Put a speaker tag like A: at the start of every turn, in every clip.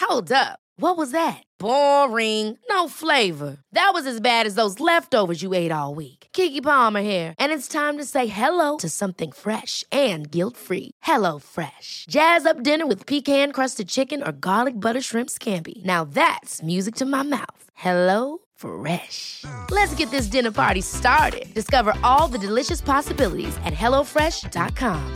A: Hold up. What was that? Boring. No flavor. That was as bad as those leftovers you ate all week. Keke Palmer here, and it's time to say hello to something fresh and guilt-free. Hello Fresh. Jazz up dinner with pecan-crusted chicken or garlic butter shrimp scampi. Now that's music to my mouth. Hello Fresh. Let's get this dinner party started. Discover all the delicious possibilities at hellofresh.com.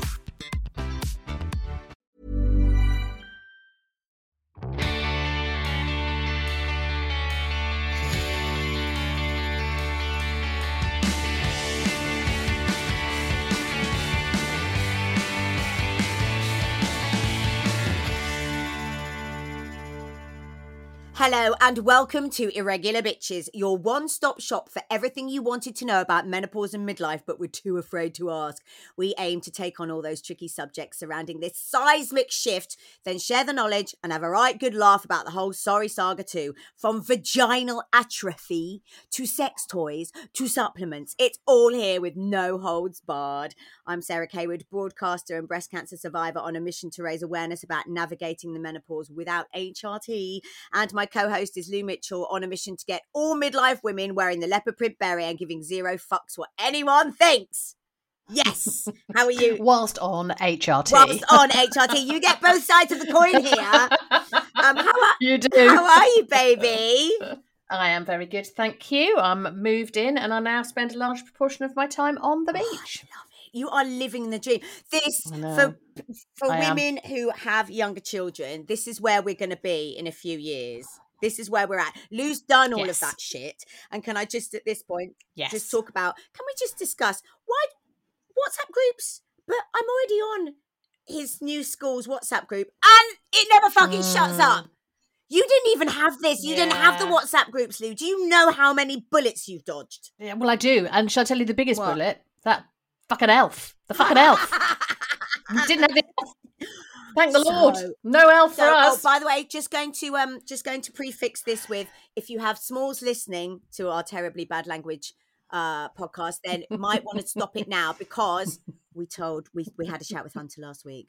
B: Hello and welcome to Irregular Bitches, your one-stop shop for everything you wanted to know about menopause and midlife but were too afraid to ask. We aim to take on all those tricky subjects surrounding this seismic shift, then share the knowledge and have a right good laugh about the whole sorry saga too. From vaginal atrophy to sex toys to supplements, it's all here with no holds barred. I'm Sarah Kaywood, broadcaster and breast cancer survivor on a mission to raise awareness about navigating the menopause without HRT, and my co-host is Lou Mitchell on a mission to get all midlife women wearing the leopard print beret and giving zero fucks what anyone thinks. Yes. How are you?
C: Whilst on HRT.
B: Whilst on HRT. You get both sides of the coin here.
C: You do.
B: How are you, baby?
C: I am very good, thank you. I'm moved in and I now spend a large proportion of my time on the beach.
B: I love it. You are living the dream. This, for women who have younger children, this is where we're going to be in a few years. This is where we're at. Lou's done all of that shit. And can I just, at this point, just talk about, can we just discuss why WhatsApp groups? But I'm already on his new school's WhatsApp group and it never fucking shuts up. You didn't even have this. You didn't have the WhatsApp groups, Lou. Do you know how many bullets you've dodged?
C: Yeah, well, I do. And shall I tell you the biggest bullet? That fucking elf. The fucking elf. You didn't have it. Thank the Lord. No elf for us.
B: Oh, by the way, just going to prefix this with, if you have smalls listening to our terribly bad language podcast, then might want to stop it now, because we had a chat with Hunter last week.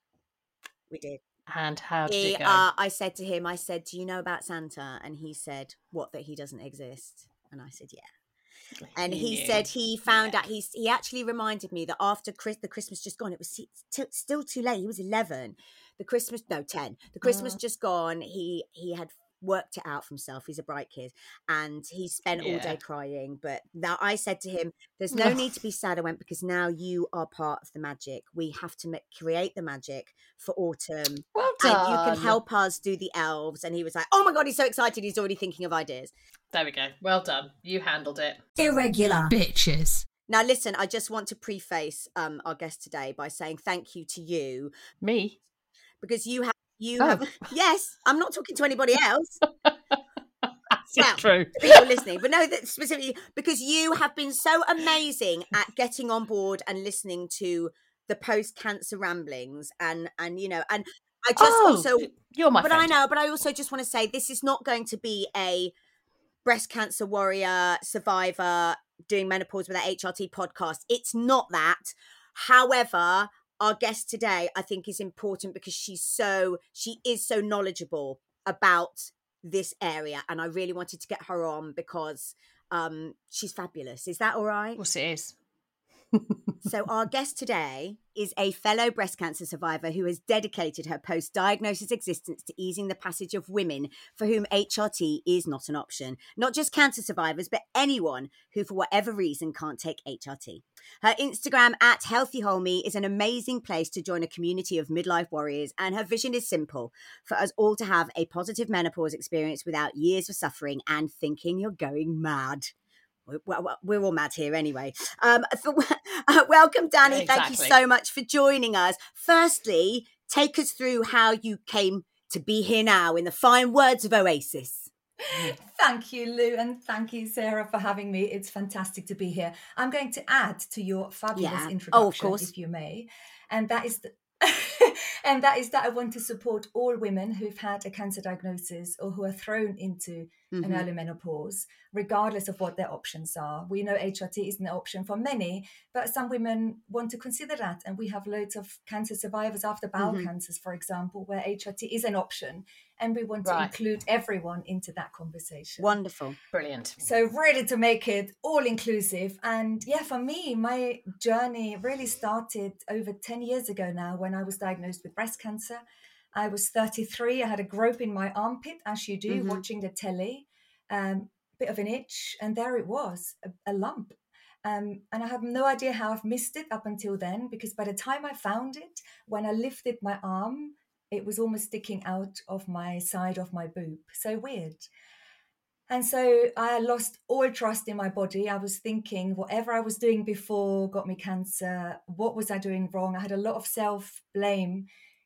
B: We did.
C: And how did it go?
B: I said to him, do you know about Santa? And he said, what, that he doesn't exist? And I said, yeah. And he said he found out, he actually reminded me that after the Christmas just gone, it was still too late. He was 11. 10. The Christmas just gone, he had worked it out for himself. He's a bright kid and he spent all day crying. But now I said to him, there's no need to be sad. I went, because now you are part of the magic. We have to create the magic for autumn.
C: Well done.
B: And you can help us do the elves. And he was like, oh my God, he's so excited. He's already thinking of ideas.
C: There we go. Well done. You handled it.
A: Irregular Bitches.
B: Now, listen, I just want to preface our guest today by saying thank you to you.
C: Me?
B: Because you have, yes, I'm not talking to anybody else.
C: True.
B: People listening, but no, that specifically because you have been so amazing at getting on board and listening to the post-cancer ramblings, and you know, and I just also,
C: you're my
B: but
C: friend.
B: I know, but I also just want to say this is not going to be a breast cancer warrior survivor doing menopause with an HRT podcast. It's not that. However, our guest today, I think, is important because she is so knowledgeable about this area, and I really wanted to get her on because she's fabulous. Is that all right?
C: Of course it is.
B: So our guest today is a fellow breast cancer survivor who has dedicated her post-diagnosis existence to easing the passage of women for whom HRT is not an option. Not just cancer survivors, but anyone who, for whatever reason, can't take HRT. Her Instagram @HealthyHolme is an amazing place to join a community of midlife warriors, and her vision is simple: for us all to have a positive menopause experience without years of suffering and thinking you're going mad. Well, we're all mad here anyway. Welcome, Danny. Exactly. Thank you so much for joining us. Firstly, take us through how you came to be here now, in the fine words of Oasis.
D: Thank you, Lou, and thank you, Sarah, for having me. It's fantastic to be here. I'm going to add to your fabulous introduction, if you may, and that is that I want to support all women who've had a cancer diagnosis or who are thrown into and early menopause, regardless of what their options are. We know HRT isn't an option for many, but some women want to consider that. And we have loads of cancer survivors after bowel cancers, for example, where HRT is an option. And we want to include everyone into that conversation.
B: Wonderful.
C: Brilliant.
D: So really to make it all inclusive. And yeah, for me, my journey really started over 10 years ago now when I was diagnosed with breast cancer. I was 33. I had a grope in my armpit, as you do, watching the telly, bit of an itch. And there it was, a lump. And I have no idea how I've missed it up until then, because by the time I found it, when I lifted my arm, it was almost sticking out of my side of my boob. So weird. And so I lost all trust in my body. I was thinking whatever I was doing before got me cancer. What was I doing wrong? I had a lot of self-blame.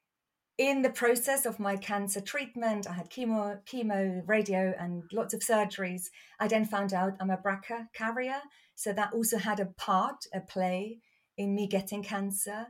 D: In the process of my cancer treatment, I had chemo, radio, and lots of surgeries. I then found out I'm a BRCA carrier. So that also had a play in me getting cancer.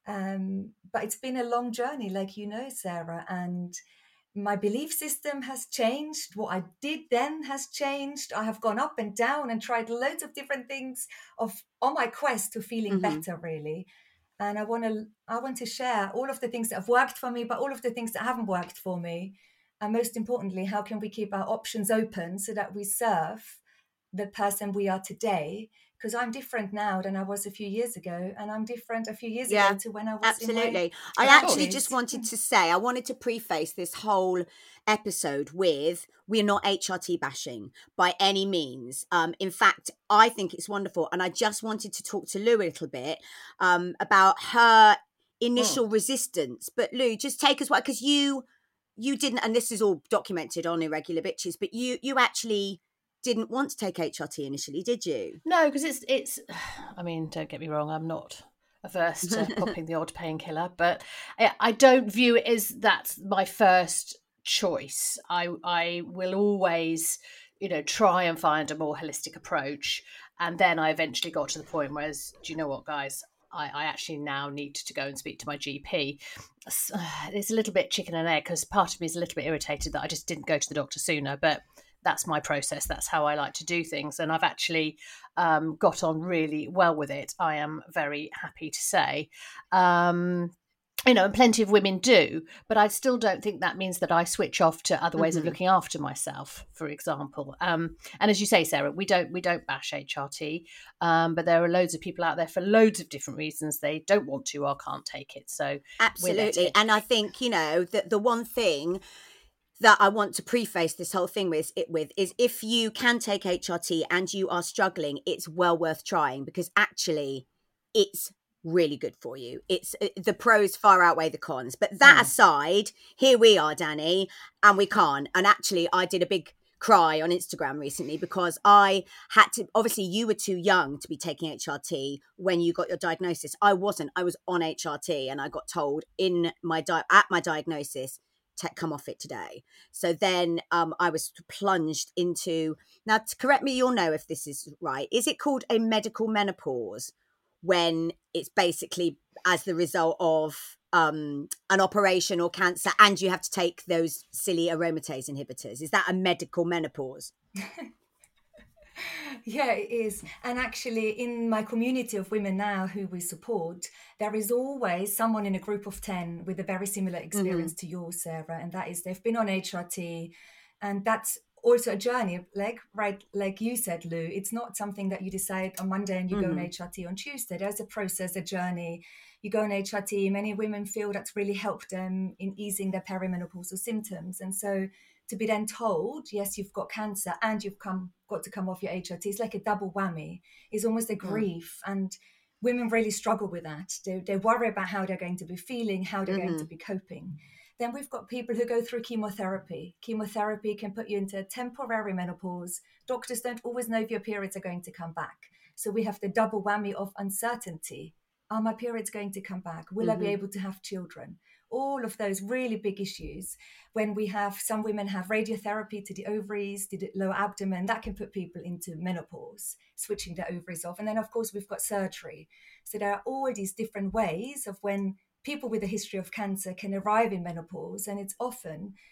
D: But it's been a long journey, like you know, Sarah. And my belief system has changed. What I did then has changed. I have gone up and down and tried loads of different things on my quest to feeling better, really. And I want to share all of the things that have worked for me, but all of the things that haven't worked for me. And most importantly, how can we keep our options open so that we serve the person we are today? Because I'm different now than I was a few years ago, and I'm different a few years ago to when I was
B: absolutely. I actually just wanted to say, I wanted to preface this whole episode with, we're not HRT bashing by any means. In fact, I think it's wonderful, and I just wanted to talk to Lou a little bit about her initial resistance. But Lou, just take us what, because you didn't, and this is all documented on Irregular Bitches, but you actually didn't want to take HRT initially, did you?
C: No, because it's I mean, don't get me wrong, I'm not averse to popping the odd painkiller, but I don't view it as that's my first choice. I will always, try and find a more holistic approach. And then I eventually got to the point where, do you know what, guys? I actually now need to go and speak to my GP. It's a little bit chicken and egg, because part of me is a little bit irritated that I just didn't go to the doctor sooner, but that's my process. That's how I like to do things. And I've actually got on really well with it. I am very happy to say. And plenty of women do, but I still don't think that means that I switch off to other ways of looking after myself, for example. And as you say, Sarah, we don't bash HRT, but there are loads of people out there for loads of different reasons they don't want to or can't take it. So
B: absolutely. And I think, that the one thing that I want to preface this whole thing with is, if you can take HRT and you are struggling, it's well worth trying, because actually it's really good for you. It's the pros far outweigh the cons. But that aside, here we are, Danny, and we can't. And actually, I did a big cry on Instagram recently because I had to, obviously you were too young to be taking HRT when you got your diagnosis. I wasn't. I was on HRT and I got told at my diagnosis, come off it today. So then I was plunged into, now to correct me, you'll know if this is right, is it called a medical menopause when it's basically as the result of an operation or cancer and you have to take those silly aromatase inhibitors? Is that a medical menopause?
D: Yeah, it is. And actually, in my community of women now who we support, there is always someone in a group of 10 with a very similar experience to yours, Sarah. And that is, they've been on HRT. And that's also a journey, like you said, Lou. It's not something that you decide on Monday and you go on HRT on Tuesday. There's a process, a journey. You go on HRT. Many women feel that's really helped them in easing their perimenopausal symptoms. And so to be then told, yes, you've got cancer and you've got to come off your HRT, it's like a double whammy. It's almost a grief. And women really struggle with that. They worry about how they're going to be feeling, how they're going to be coping. Then we've got people who go through chemotherapy. Chemotherapy can put you into temporary menopause. Doctors don't always know if your periods are going to come back. So we have the double whammy of uncertainty. Are my periods going to come back? Will I be able to have children? All of those really big issues. When we have, some women have radiotherapy to the ovaries, to the lower abdomen, that can put people into menopause, switching their ovaries off. And then, of course, we've got surgery. So there are all these different ways of when people with a history of cancer can arrive in menopause. And it's often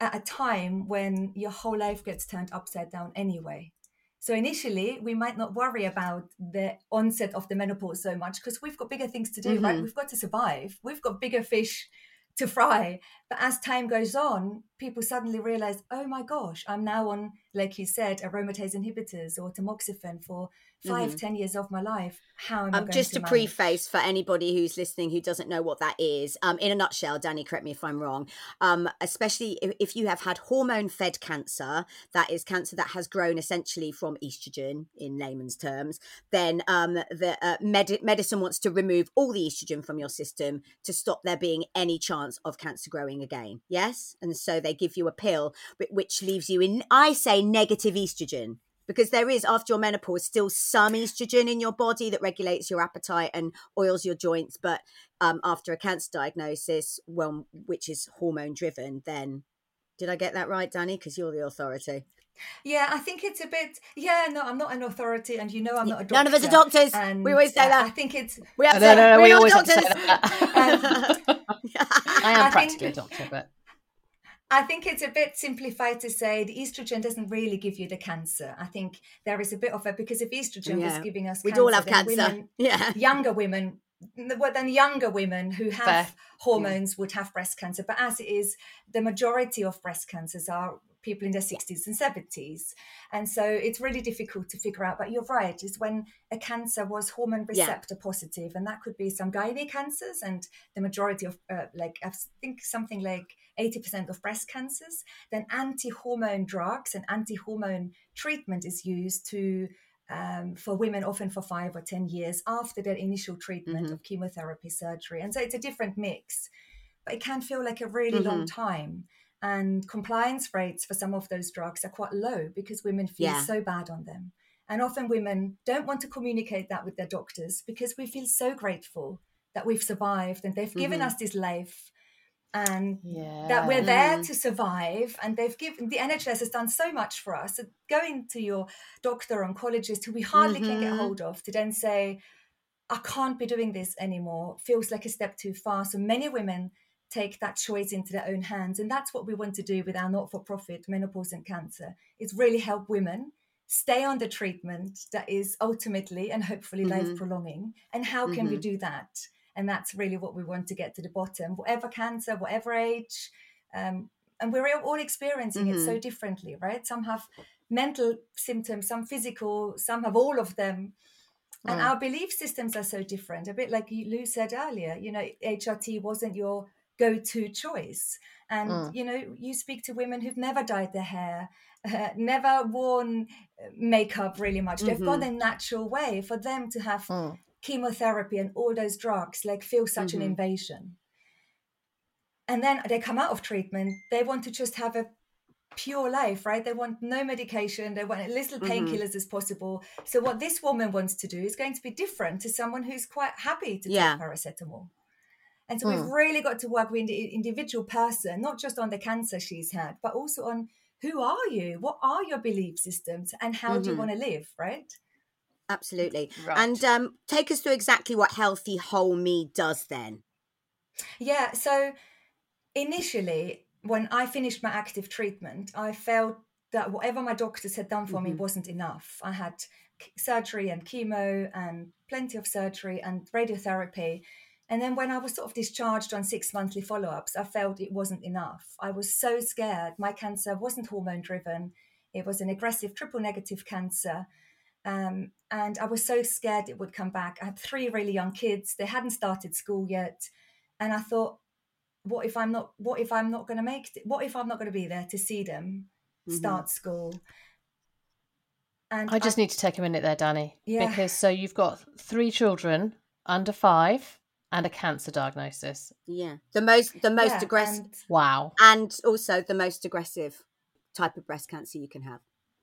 D: at a time when your whole life gets turned upside down anyway. So initially, we might not worry about the onset of the menopause so much because we've got bigger things to do, right? We've got to survive. We've got bigger fish to fry. But as time goes on, people suddenly realize, oh my gosh, I'm now on, like you said, aromatase inhibitors or tamoxifen for 5-10 years of my life. How am I going
B: just
D: to
B: to
D: manage?
B: preface for anybody who's listening who doesn't know what that is, in a nutshell, Danny, correct me if I'm wrong, especially if you have had hormone-fed cancer, that is cancer that has grown essentially from estrogen, in layman's terms, then medicine wants to remove all the estrogen from your system to stop there being any chance of cancer growing again. Yes? And so they give you a pill, which leaves you in, I say, negative estrogen. Because there is, after your menopause, still some estrogen in your body that regulates your appetite and oils your joints. But after a cancer diagnosis, which is hormone driven, then did I get that right, Danny? Because you're the authority.
D: Yeah, I think it's a bit. Yeah, no, I'm not an authority, and you know I'm not a doctor.
B: None of us are doctors.
D: And
B: we always say that.
D: I think it's.
B: We have
C: No,
B: we're
C: we
B: not
C: always have
B: doctors.
C: to say that. I am practically a doctor, but.
D: I think it's a bit simplified to say the estrogen doesn't really give you the cancer. I think there is a bit of it because if estrogen was giving us
B: we'd
D: cancer,
B: all have cancer.
D: Women, younger women who have hormones would have breast cancer. But as it is, the majority of breast cancers are people in their 60s and 70s. And so it's really difficult to figure out. But you're right, is when a cancer was hormone receptor positive, and that could be some gynae cancers, and the majority of, I think something like 80% of breast cancers, then anti-hormone drugs and anti-hormone treatment is used to for women, often for 5 or 10 years after their initial treatment of chemotherapy, surgery. And so it's a different mix, but it can feel like a really long time. And compliance rates for some of those drugs are quite low because women feel so bad on them. And often women don't want to communicate that with their doctors because we feel so grateful that we've survived and they've given us this life and that we're there to survive, and they've given, the NHS has done so much for us. So going to your doctor, oncologist, who we hardly can get hold of, to then say, I can't be doing this anymore, feels like a step too far. So many women take that choice into their own hands, and that's what we want to do with our not-for-profit Menopause and Cancer, is really help women stay on the treatment that is ultimately and hopefully life prolonging. And how can we do that? And that's really what we want to get to the bottom. Whatever cancer, whatever age, and we're all experiencing it so differently, right? Some have mental symptoms, some physical, some have all of them. And our belief systems are so different. A bit like Lou said earlier, HRT wasn't your go-to choice. And, you speak to women who've never dyed their hair, never worn makeup really much. They've gone their natural way. For them to have chemotherapy and all those drugs, feel such an invasion. And then they come out of treatment, they want to just have a pure life, right? They want no medication, they want as little painkillers as possible. So what this woman wants to do is going to be different to someone who's quite happy to take paracetamol. And so we've really got to work with the individual person, not just on the cancer she's had, but also on who are you? What are your belief systems? And how do you want to live, right?
B: Absolutely.
C: Right.
B: And take us through exactly what Healthy Whole Me does then.
D: Yeah, so initially, when I finished my active treatment, I felt that whatever my doctors had done for me wasn't enough. I had surgery and chemo and plenty of surgery and radiotherapy. And then when I was sort of discharged on 6 monthly follow-ups, I felt it wasn't enough. I was so scared. My cancer wasn't hormone-driven. It was an aggressive triple negative cancer. And I was so scared it would come back. I had 3 really young kids. They hadn't started school yet. And I thought, what if I'm not going to make it? What if I'm not going to be there to see them start school? And
C: I just need to take a minute there, Danny,
D: Yeah.
C: because so you've got 3 children under 5 and a cancer diagnosis.
B: Yeah. The most aggressive.
C: Wow.
B: And also the most aggressive type of breast cancer you can have.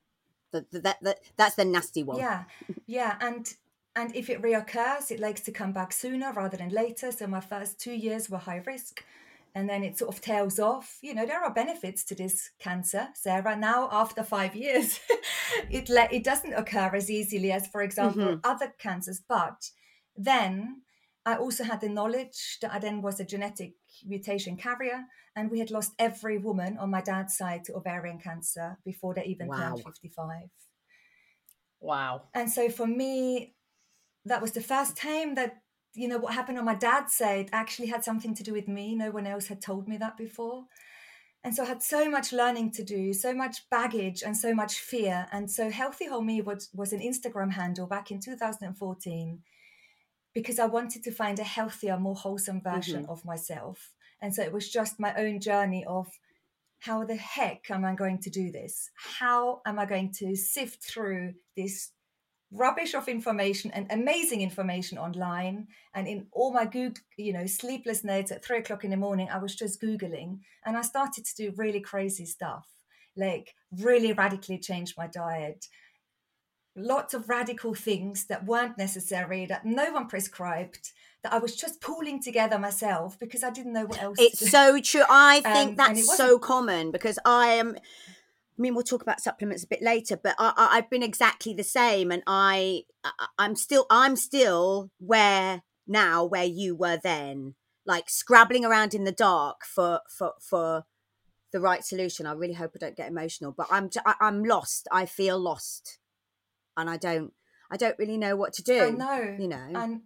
B: That's the nasty one.
D: Yeah. And if it reoccurs, it likes to come back sooner rather than later. So my first 2 years were high risk. And then it sort of tails off. There are benefits to this cancer, Sarah. Now, after 5 years, it doesn't occur as easily as, for example, other cancers. But then I also had the knowledge that I then was a genetic mutation carrier, and we had lost every woman on my dad's side to ovarian cancer before they even turned 55.
C: Wow.
D: And so for me, that was the first time that, what happened on my dad's side actually had something to do with me. No one else had told me that before. And so I had so much learning to do, so much baggage and so much fear. And so Healthy Whole Me was an Instagram handle back in 2014, because I wanted to find a healthier, more wholesome version of myself. And so it was just my own journey of, how the heck am I going to do this? How am I going to sift through this rubbish of information and amazing information online? And in all my Google, sleepless nights at 3:00 in the morning, I was just Googling, and I started to do really crazy stuff, like really radically change my diet. Lots of radical things that weren't necessary, that no one prescribed, that I was just pulling together myself because I didn't know what else
B: It's
D: to do.
B: so true. I think that's so common, because I mean, we'll talk about supplements a bit later, but I've been exactly the same, and I'm still where you were then, like scrabbling around in the dark for the right solution. I really hope I don't get emotional, but I'm lost. I feel lost, and I don't really know what to do.
D: I know.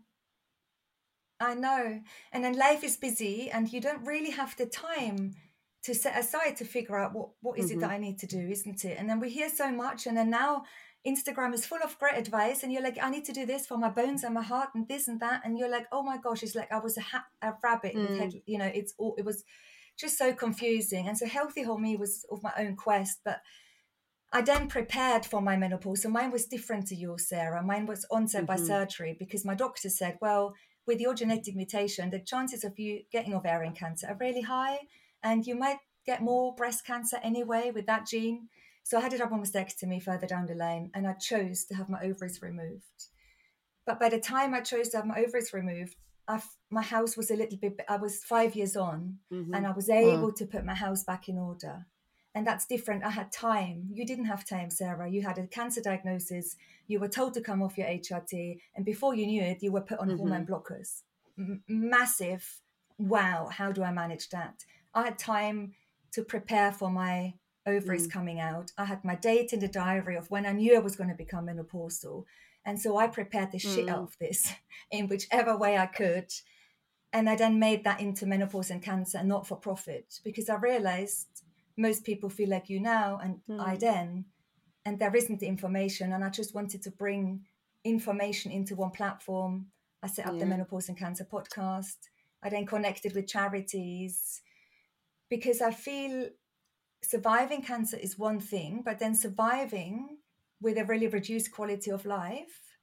D: I know. And then life is busy, and you don't really have the time to set aside to figure out what is it that I need to do, isn't it? And then we hear so much, and then now Instagram is full of great advice, and you're like, I need to do this for my bones and my heart and this and that, and you're like, oh my gosh, it's like I was a rabbit with head, it was just so confusing. And so Healthy Whole Me was of my own quest, but I then prepared for my menopause. So mine was different to yours, Sarah. Mine was onset by surgery, because my doctor said, well, with your genetic mutation, the chances of you getting ovarian cancer are really high, and you might get more breast cancer anyway with that gene. So I had a double mastectomy further down the line, and I chose to have my ovaries removed. But by the time I chose to have my ovaries removed, my house was I was 5 years on, and I was able to put my house back in order. And that's different. I had time. You didn't have time, Sarah. You had a cancer diagnosis. You were told to come off your HRT. And before you knew it, you were put on hormone blockers. Massive. Wow. How do I manage that? I had time to prepare for my ovaries coming out. I had my date in the diary of when I knew I was going to become menopausal. And so I prepared the shit out of this in whichever way I could. And I then made that into menopause and cancer, and not for profit, because I realized most people feel like you now, and I then, and there isn't the information. And I just wanted to bring information into one platform. I set up the Menopause and Cancer podcast. I then connected with charities, because I feel surviving cancer is one thing, but then surviving with a really reduced quality of life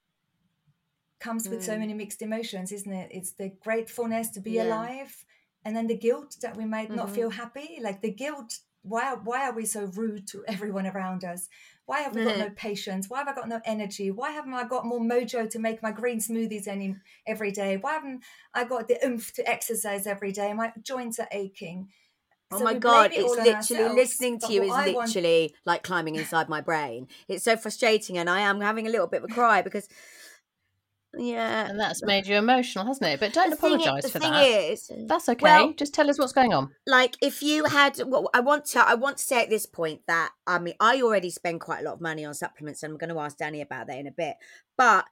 D: comes with so many mixed emotions, isn't it? It's the gratefulness to be alive, and then the guilt that we might not feel happy, like the guilt. Why are we so rude to everyone around us? Why have we got no patience? Why have I got no energy? Why haven't I got more mojo to make my green smoothies every day? Why haven't I got the oomph to exercise every day? My joints are aching.
B: Oh my God, it's literally, listening to you is literally like climbing inside my brain. It's so frustrating, and I am having a little bit of a cry, because
C: and that's made you emotional, hasn't it? But don't apologise for that.
B: Is,
C: that's okay. Well, just tell us what's going on.
B: Like, if you had, I want to say at this point that, I mean, I already spend quite a lot of money on supplements, and I'm going to ask Danny about that in a bit. But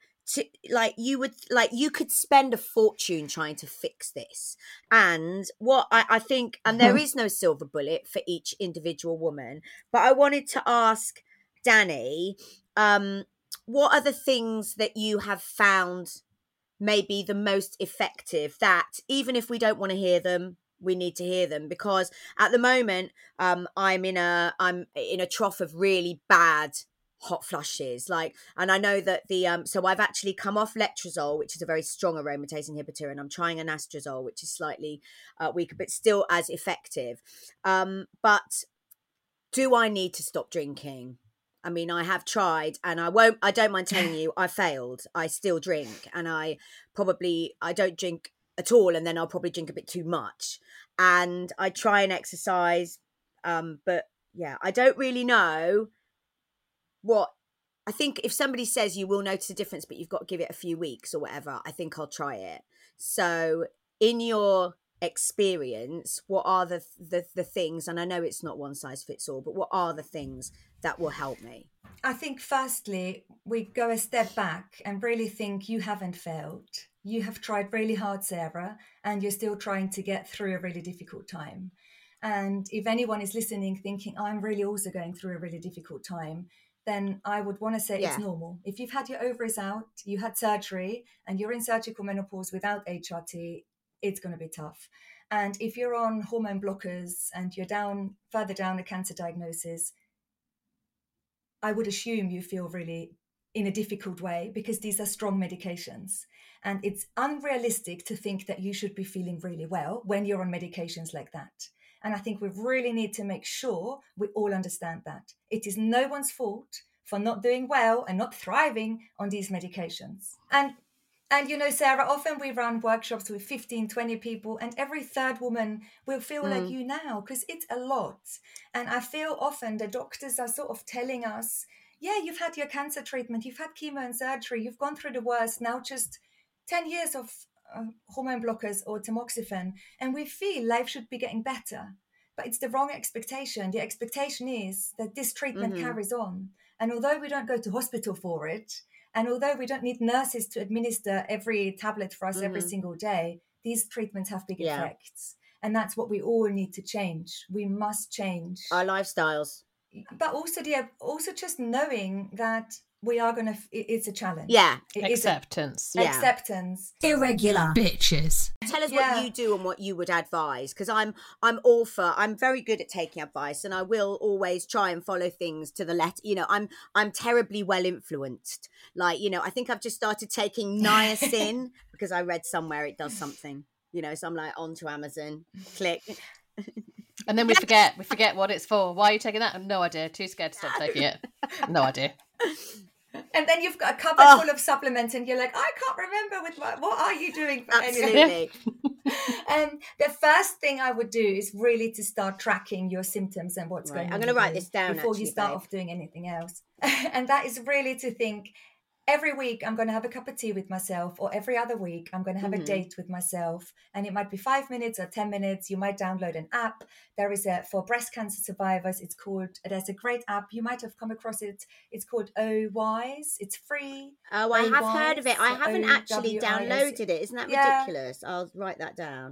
B: you could spend a fortune trying to fix this. And what I think, and there is no silver bullet for each individual woman, but I wanted to ask Danny, what are the things that you have found maybe the most effective, that even if we don't want to hear them, we need to hear them? Because at the moment, I'm in a trough of really bad hot flushes, and I know that so I've actually come off letrozole, which is a very strong aromatase inhibitor, and I'm trying anastrozole, which is slightly weaker but still as effective. But do I need to stop drinking? I mean, I have tried, and I don't mind telling you, I failed. I still drink, and I don't drink at all, and then I'll probably drink a bit too much. And I try and exercise, but yeah, I don't really know what. I think if somebody says you will notice a difference, but you've got to give it a few weeks or whatever, I think I'll try it. So in your experience, what are the things, and I know it's not one size fits all, but what are the things that will help me?
D: I think firstly, we go a step back and really think you haven't failed. You have tried really hard, Sarah, and you're still trying to get through a really difficult time. And if anyone is listening thinking, I'm really also going through a really difficult time, then I would want to say it's normal. If you've had your ovaries out, you had surgery, and you're in surgical menopause without HRT, it's going to be tough. And if you're on hormone blockers and you're further down a cancer diagnosis, I would assume you feel really in a difficult way because these are strong medications. And it's unrealistic to think that you should be feeling really well when you're on medications like that. And I think we really need to make sure we all understand that. It is no one's fault for not doing well and not thriving on these medications. And you know, Sarah, often we run workshops with 15, 20 people, and every third woman will feel like you now, because it's a lot. And I feel often the doctors are sort of telling us, yeah, you've had your cancer treatment, you've had chemo and surgery, you've gone through the worst, now just 10 years of hormone blockers or tamoxifen, and we feel life should be getting better. But it's the wrong expectation. The expectation is that this treatment carries on. And although we don't go to hospital for it, and although we don't need nurses to administer every tablet for us every single day, these treatments have big effects. And that's what we all need to change. We must change
B: our lifestyles.
D: But also just knowing that we are going to, it's a challenge.
B: Yeah.
C: Acceptance.
D: Acceptance.
E: Irregular bitches.
B: Tell us what you do and what you would advise, because I'm very good at taking advice, and I will always try and follow things to the letter. You know, I'm terribly well influenced. Like, you know, I think I've just started taking niacin because I read somewhere it does something. You know, so I'm like, on to Amazon, click.
C: And then we forget what it's for. Why are you taking that? No idea. Too scared to stop taking it. No idea.
D: And then you've got a cupboard full of supplements, and you're like, I can't remember what are you doing for
B: Absolutely.
D: The first thing I would do is really to start tracking your symptoms and what's going on.
B: I'm going to write this down
D: before you start off doing anything else. And that is really to think, every week I'm going to have a cup of tea with myself, or every other week I'm going to have a date with myself. And it might be 5 minutes or 10 minutes. You might download an app. There is for breast cancer survivors, there's a great app. You might have come across it. It's called OWISE. It's free.
B: Oh, I have heard of it. I haven't actually downloaded it. Isn't that ridiculous? I'll write that down.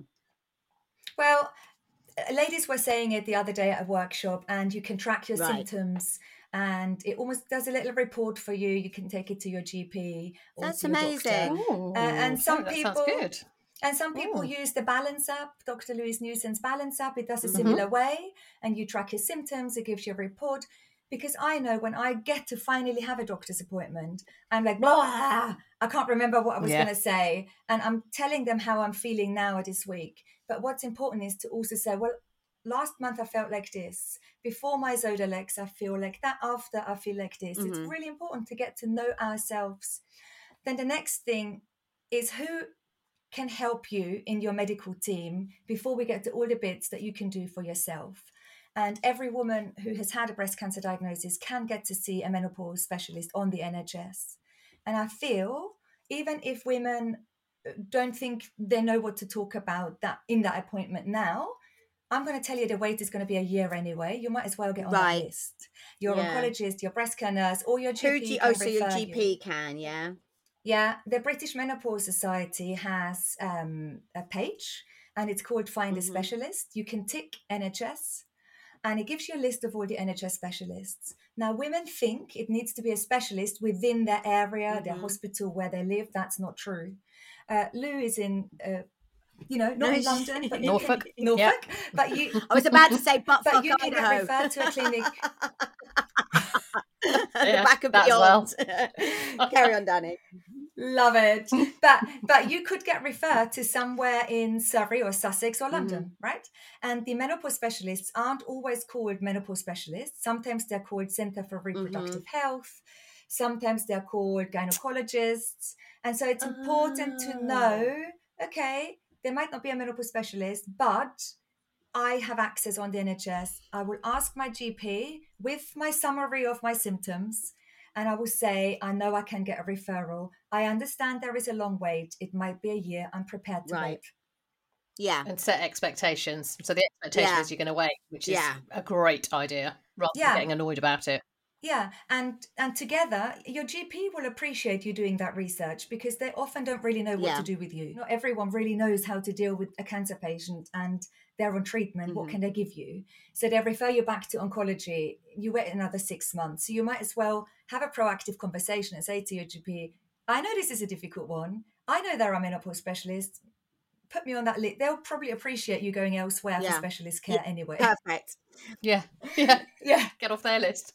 D: Well, ladies were saying it the other day at a workshop, and you can track your symptoms. And it almost does a little report for you. You can take it to your GP. Or
B: That's
D: to your
B: amazing.
D: And some people,
C: sounds good.
D: And some people use the Balance app, Dr. Louise Newson's Balance app. It does a similar way, and you track your symptoms. It gives you a report. Because I know when I get to finally have a doctor's appointment, I'm like, blah, I can't remember what I was going to say. And I'm telling them how I'm feeling now or this week. But what's important is to also say, well, last month I felt like this. Before my Zodalex, I feel like that. After, I feel like this. It's really important to get to know ourselves. Then the next thing is who can help you in your medical team before we get to all the bits that you can do for yourself. And every woman who has had a breast cancer diagnosis can get to see a menopause specialist on the NHS. And I feel even if women don't think they know what to talk about that in that appointment now, I'm going to tell you the wait is going to be a year anyway. You might as well get on that list. Your oncologist, your breast care nurse, or your GP can
B: so your GP can,
D: Yeah, the British Menopause Society has a page, and it's called Find a Specialist. You can tick NHS, and it gives you a list of all the NHS specialists. Now, women think it needs to be a specialist within their area, their hospital where they live. That's not true. Lou is in... not in London, but
C: Norfolk.
D: But you.
B: I was about to say, but
D: you can get referred to a clinic.
B: The back of Beyond. Well. Carry on, Danny.
D: Love it. But you could get referred to somewhere in Surrey or Sussex or London, right? And the menopause specialists aren't always called menopause specialists. Sometimes they're called Centre for Reproductive Health. Sometimes they're called gynecologists. And so it's important to know, okay, there might not be a menopause specialist, but I have access on the NHS. I will ask my GP with my summary of my symptoms, and I will say, I know I can get a referral. I understand there is a long wait. It might be a year. I'm prepared to wait.
B: Yeah.
C: And set expectations. So the expectation is you're going to wait, which is a great idea, rather than getting annoyed about it.
D: Yeah, and together, your GP will appreciate you doing that research, because they often don't really know what to do with you. Not everyone really knows how to deal with a cancer patient, and they're on treatment. What can they give you? So they refer you back to oncology. You wait another 6 months. So you might as well have a proactive conversation and say to your GP, I know this is a difficult one. I know there are menopause specialists. Put me on that list. They'll probably appreciate you going elsewhere for specialist care anyway.
B: Perfect.
C: Yeah. Get off their list.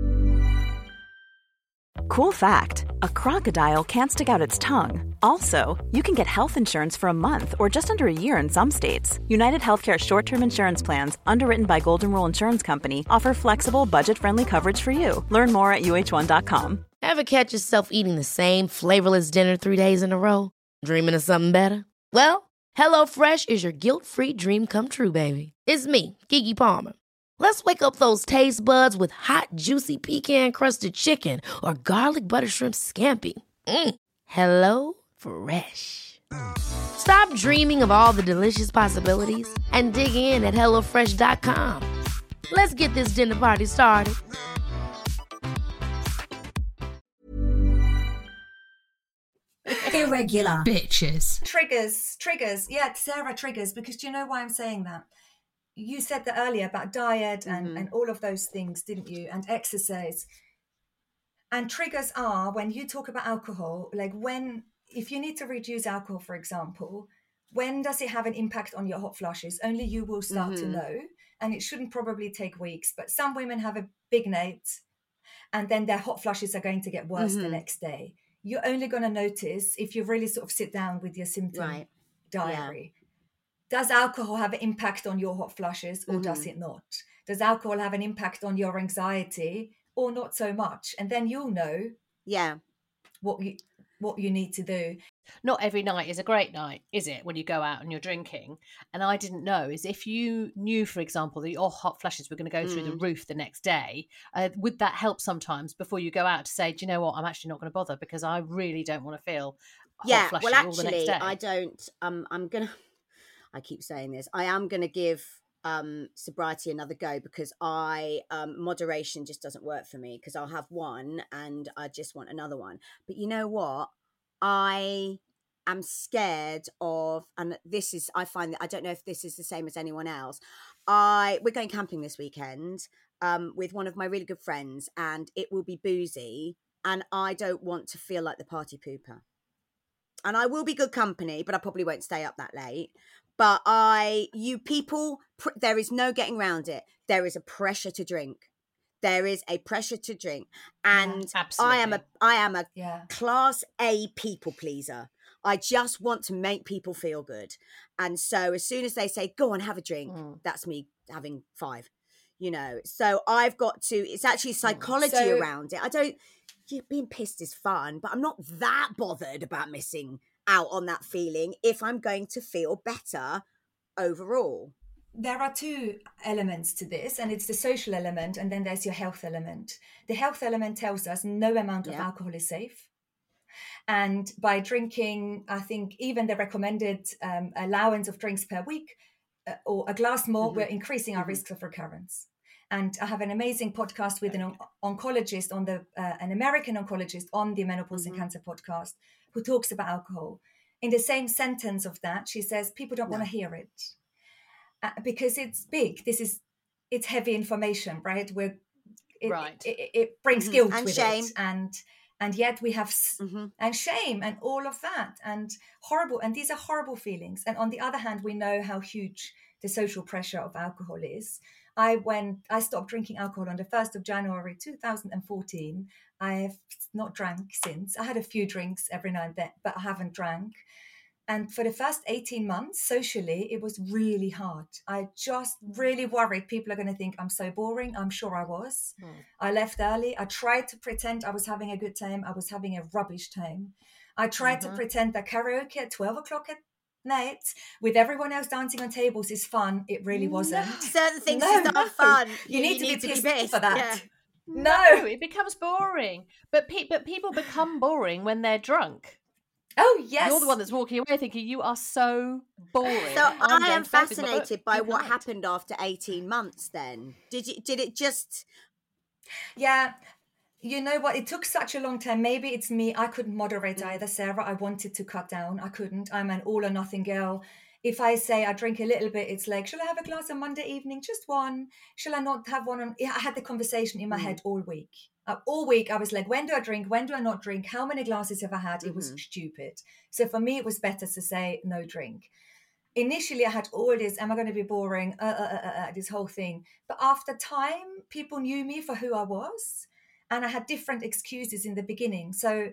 F: Cool fact, a crocodile can't stick out its tongue. Also, you can get health insurance for a month or just under a year in some states. United Healthcare short-term insurance plans, underwritten by Golden Rule Insurance Company, offer flexible, budget-friendly coverage for you. Learn more at uh1.com.
A: Ever catch yourself eating the same flavorless dinner 3 days in a row? Dreaming of something better? Well, HelloFresh is your guilt-free dream come true, baby. It's me, Keke Palmer. Let's wake up those taste buds with hot, juicy pecan-crusted chicken or garlic butter shrimp scampi. Hello Fresh. Stop dreaming of all the delicious possibilities and dig in at HelloFresh.com. Let's get this dinner party started.
E: Irregular bitches.
D: Triggers. Yeah, Sarah, triggers. Because do you know why I'm saying that? You said that earlier about diet and all of those things, didn't you? And exercise. And triggers are when you talk about alcohol, like if you need to reduce alcohol, for example, when does it have an impact on your hot flushes? Only you will start to know. And it shouldn't probably take weeks. But some women have a big night and then their hot flushes are going to get worse the next day. You're only going to notice if you really sort of sit down with your symptom diary. Does alcohol have an impact on your hot flushes or does it not? Does alcohol have an impact on your anxiety or not so much? And then you'll know what you need to do.
C: Not every night is a great night, is it, when you go out and you're drinking? And I didn't know, is if you knew, for example, that your hot flushes were going to go through the roof the next day, would that help sometimes before you go out to say, do you know what, I'm actually not going to bother because I really don't want to feel hot flushy all the next day?
B: I don't. I keep saying this. I am going to give sobriety another go because moderation just doesn't work for me because I'll have one and I just want another one. But you know what? I am scared of, and I find that I don't know if this is the same as anyone else. We're going camping this weekend with one of my really good friends and it will be boozy and I don't want to feel like the party pooper. And I will be good company, but I probably won't stay up that late. But there is no getting around it. There is a pressure to drink. There is a pressure to drink. And I am a class A people pleaser. I just want to make people feel good. And so as soon as they say, go on, have a drink, that's me having 5, So I've got to, it's actually psychology around it. Being pissed is fun, but I'm not that bothered about missing out on that feeling if I'm going to feel better overall.
D: There are 2 elements to this, and it's the social element, and then there's your health element. The health element tells us no amount of alcohol is safe. And by drinking, I think even the recommended allowance of drinks per week or a glass more, we're increasing our risks of recurrence. And I have an amazing podcast with an oncologist an American oncologist on the Menopause and Cancer podcast who talks about alcohol. In the same sentence of that, she says, people don't want to hear it because it's big. It's heavy information, right? It brings guilt
B: and
D: with
B: shame.
D: It. And yet we have and shame and all of that and horrible. And these are horrible feelings. And on the other hand, we know how huge the social pressure of alcohol is. I stopped drinking alcohol on the 1st of January 2014. I have not drank since. I had a few drinks every now and then, but I haven't drank. And for the first 18 months, socially, it was really hard. I just really worried people are going to think I'm so boring. I'm sure I was. I left early. I tried to pretend I was having a good time. I was having a rubbish time. I tried to pretend that karaoke at 12 o'clock at night with everyone else dancing on tables is fun. It really wasn't.
B: Certain things is not fun.
D: You need to be pissed for that.
B: Yeah.
C: No, it becomes boring. But people become boring when they're drunk.
D: Oh, yes.
C: You're the one that's walking away thinking you are so boring.
B: So
C: I'm
B: I am
C: going to bed with my book.
B: fascinated by
C: You
B: what
C: can't.
B: happened after 18 months then. Did it just...
D: Yeah. You know what? It took such a long time. Maybe it's me. I couldn't moderate either, Sarah. I wanted to cut down. I couldn't. I'm an all or nothing girl. If I say I drink a little bit, it's like, shall I have a glass on Monday evening? Just one. Shall I not have one on? Yeah, I had the conversation in my head all week. All week, I was like, when do I drink? When do I not drink? How many glasses have I had? It was stupid. So for me, it was better to say no drink. Initially, I had all this, am I going to be boring? This whole thing. But after time, people knew me for who I was. And I had different excuses in the beginning. So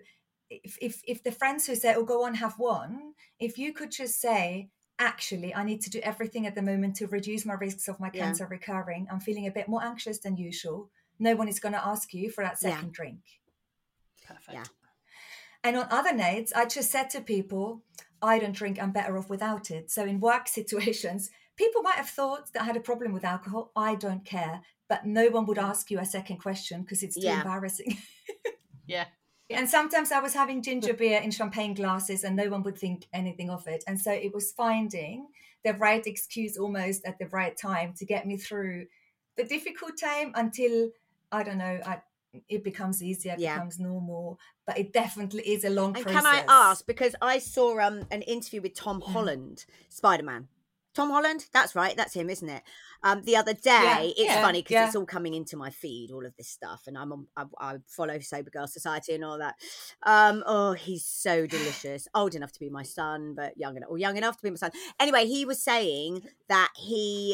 D: if the friends who say, oh, go on, have one, if you could just say, actually, I need to do everything at the moment to reduce my risks of my cancer recurring. I'm feeling a bit more anxious than usual. No one is going to ask you for that second drink.
C: Perfect.
B: Yeah.
D: And on other nights, I just said to people, I don't drink, I'm better off without it. So in work situations, people might have thought that I had a problem with alcohol. I don't care. But no one would ask you a second question because it's too embarrassing.
C: Yeah.
D: And sometimes I was having ginger beer in champagne glasses and no one would think anything of it. And so it was finding the right excuse almost at the right time to get me through the difficult time until, I don't know, it becomes easier, it becomes normal. But it definitely is a long process.
B: And can I ask, because I saw an interview with Tom Holland, Spider-Man. Tom Holland, that's right, that's him, isn't it? The other day, it's funny because it's all coming into my feed, all of this stuff, and I follow Sober Girl Society and all that. Oh, he's so delicious. Old enough to be my son, but young enough to be my son. Anyway, he was saying that he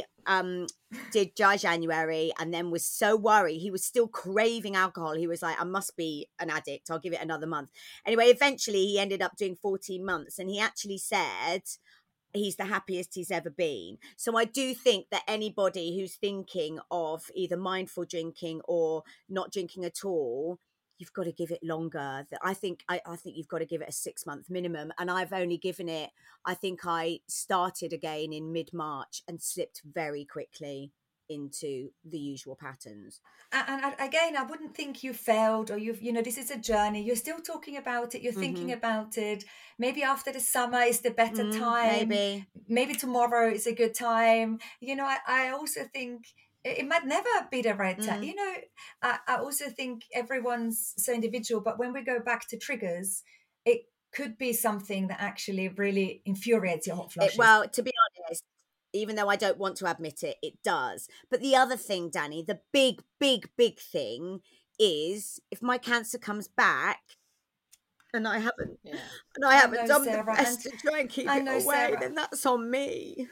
B: did Dry January and then was so worried. He was still craving alcohol. He was like, I must be an addict. I'll give it another month. Anyway, eventually he ended up doing 14 months, and he actually said he's the happiest he's ever been. So I do think that anybody who's thinking of either mindful drinking or not drinking at all, you've got to give it longer. I think you've got to give it a 6-month minimum. And I've only given it, I think I started again in mid-March and slipped very quickly into the usual patterns.
D: And again, I wouldn't think you failed or this is a journey. You're still talking about it. You're thinking about it. Maybe after the summer is the better time. Maybe tomorrow is a good time. I also think it might never be the right time. I also think everyone's so individual, but when we go back to triggers, it could be something that actually really infuriates your hot flushes.
B: Well, to be honest, even though I don't want to admit it, it does. But the other thing, Danny, the big, big, big thing is if my cancer comes back and I haven't done the best to try and keep it away, Sarah, then that's on me.